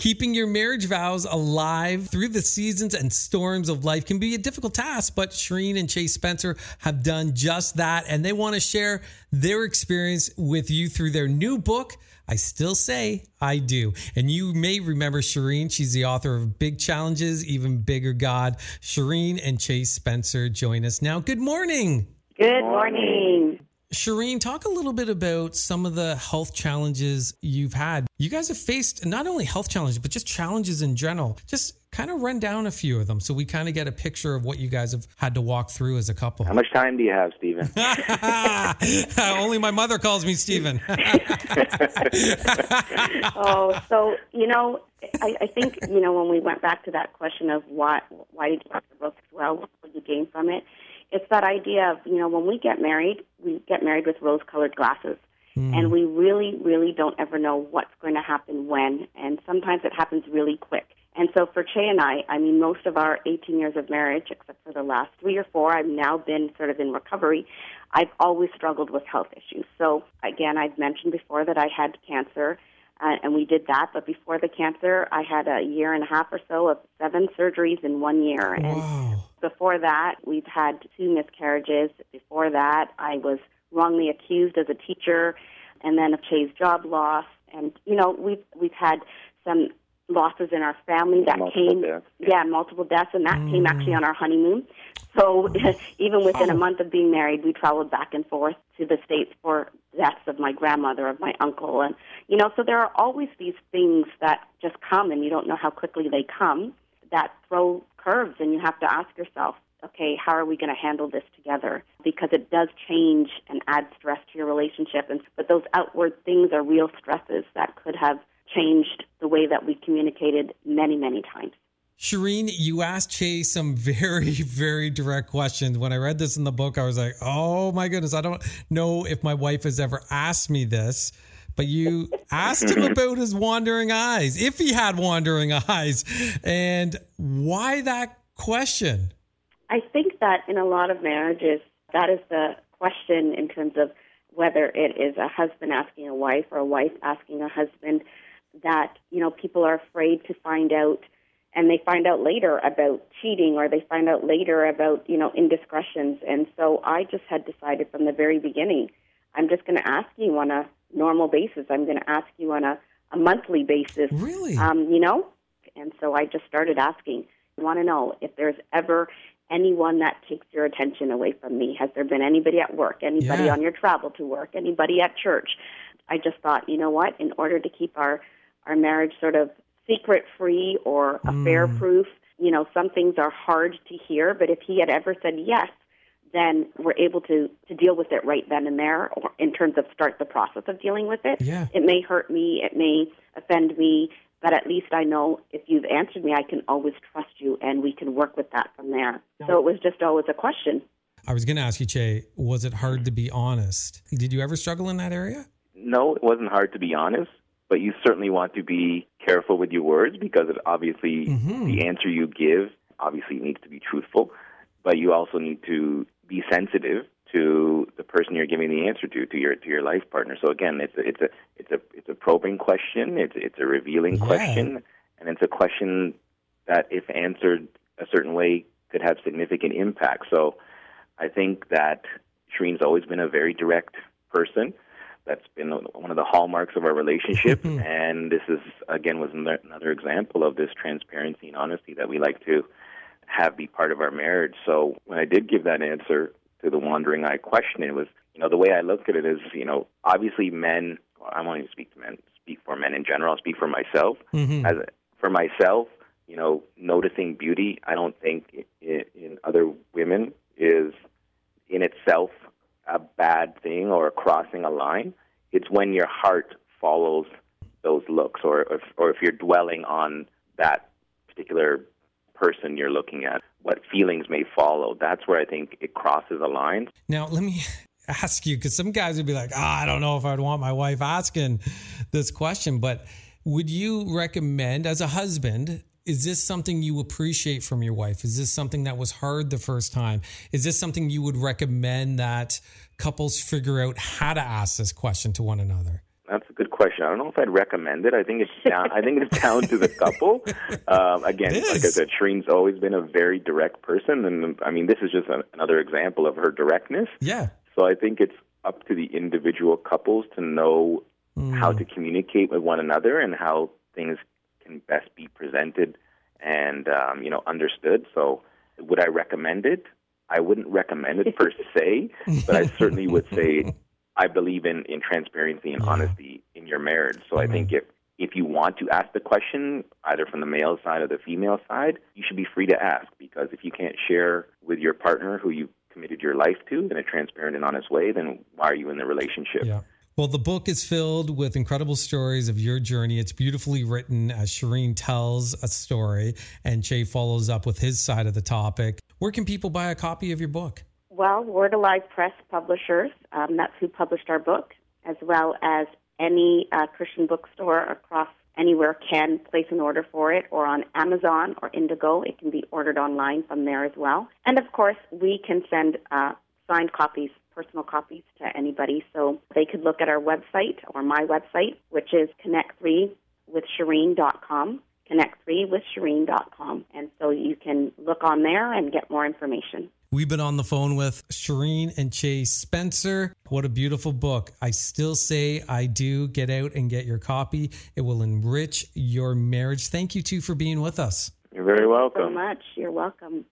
Keeping your marriage vows alive through the seasons and storms of life can be a difficult task, but Shereen and Chase Spencer have done just that, and they want to share their experience with you through their new book, I Still Say I Do. And you may remember Shereen. She's the author of Big Challenges, Even Bigger God. Shereen and Chase Spencer join us now. Good morning. Good morning. Shereen, talk a little bit about some of the health challenges you've had. You guys have faced not only health challenges, but just challenges in general. Just kind of run down a few of them so we kind of get a picture of what you guys have had to walk through as a couple. How much time do you have, Stephen? Only my mother calls me Stephen. So, I think, when we went back to that question of why did you write the book as well, what did you gain from it? It's that idea of, when we get married with rose-colored glasses. And we really, really don't ever know what's going to happen when. And sometimes it happens really quick. And so for Che and I mean, most of our 18 years of marriage, except for the last 3 or 4, I've now been sort of in recovery. I've always struggled with health issues. So, again, I've mentioned before that I had cancer, and we did that. But before the cancer, I had a year and a half or so of 7 surgeries in 1 year. And Wow. before that, we've had 2 miscarriages. Before that, I was wrongly accused as a teacher, and then of Che's job loss. And, we've had some losses in our family that multiple deaths, and that came actually on our honeymoon. So even within a month of being married, we traveled back and forth to the States for deaths of my grandmother, of my uncle. And, so there are always these things that just come, and you don't know how quickly they come, that throw curves, and you have to ask yourself, okay, how are we going to handle this together? Because it does change and add stress to your relationship. But those outward things are real stresses that could have changed the way that we communicated many, many times. Shereen, you asked Che some very, very direct questions. When I read this in the book, I was like, oh my goodness, I don't know if my wife has ever asked me this, but you asked him about his wandering eyes, if he had wandering eyes, and why that question? I think that in a lot of marriages, that is the question in terms of whether it is a husband asking a wife or a wife asking a husband, that, people are afraid to find out, and they find out later about cheating, or they find out later about, indiscretions. And so I just had decided from the very beginning, I'm just going to ask you on a normal basis. I'm going to ask you on a monthly basis. Really? And so I just started asking. I want to know if there's ever anyone that takes your attention away from me. Has there been anybody at work, anybody on your travel to work, anybody at church? I just thought, you know what, in order to keep our marriage sort of secret-free or affair-proof, some things are hard to hear, but if he had ever said yes, then we're able to deal with it right then and there, or in terms of start the process of dealing with it. Yeah. It may hurt me, it may offend me, but at least I know if you've answered me, I can always trust you, and we can work with that from there. So it was just always a question. I was going to ask you, Che, was it hard to be honest? Did you ever struggle in that area? No, it wasn't hard to be honest, but you certainly want to be careful with your words, because it obviously the answer you give obviously needs to be truthful, but you also need to be sensitive to the person you're giving the answer to your life partner. So again, it's a probing question, it's a revealing question, and it's a question that, if answered a certain way, could have significant impact. So I think that Shereen's always been a very direct person. That's been one of the hallmarks of our relationship, and this was another example of this transparency and honesty that we like to have be part of our marriage. So when I did give that answer to the wandering eye question, it was, the way I look at it is, obviously men, I won't even speak to men, speak for men in general, I'll speak for myself. For myself, noticing beauty, I don't think in other women is in itself a bad thing or crossing a line. It's when your heart follows those looks, or if you're dwelling on that particular person you're looking at, what feelings may follow. That's where I think it crosses a line. Now, let me ask you, because some guys would be like, I don't know if I'd want my wife asking this question, but would you recommend, as a husband, is this something you appreciate from your wife? Is this something that was hard the first time? Is this something you would recommend that couples figure out how to ask this question to one another? That's a good question. question. I don't know if I'd recommend it. I think it's down. I think it's down to the couple. Again, like I said, Shireen's always been a very direct person, and I mean, this is just another example of her directness. Yeah. So I think it's up to the individual couples to know how to communicate with one another and how things can best be presented and understood. So, would I recommend it? I wouldn't recommend it per se, but I certainly would say I believe in transparency and honesty in your marriage. So I think if you want to ask the question, either from the male side or the female side, you should be free to ask, because if you can't share with your partner who you committed your life to in a transparent and honest way, then why are you in the relationship? Yeah. Well, the book is filled with incredible stories of your journey. It's beautifully written as Shireen tells a story and Che follows up with his side of the topic. Where can people buy a copy of your book? Well, Word Alive Press Publishers, that's who published our book, as well as any Christian bookstore across anywhere can place an order for it, or on Amazon or Indigo. It can be ordered online from there as well. And, of course, we can send signed copies, personal copies to anybody. So they could look at our website or my website, which is connect3withshireen.com, connect3withshireen.com. And so you can look on there and get more information. We've been on the phone with Shireen and Che Spencer. What a beautiful book. I still say I do. Get out and get your copy. It will enrich your marriage. Thank you two for being with us. You're very welcome. Thank you so much. You're welcome.